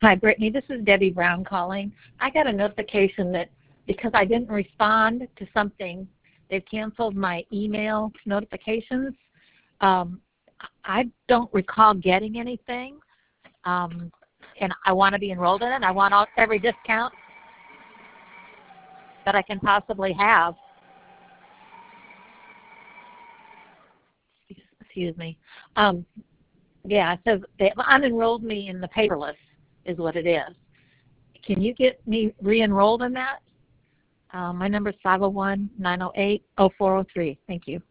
Hi, Brittany. This is Debbie Brown calling. I got a notification that because I didn't respond to something, they've canceled my email notifications. Um, I don't recall getting anything, and I want to be enrolled in it. I want every discount that I can possibly have. Excuse me. Um, yeah, it says they unenrolled me in the paperless is what it is. Can you get me re-enrolled in that? My number is 501-908-0403. Thank you.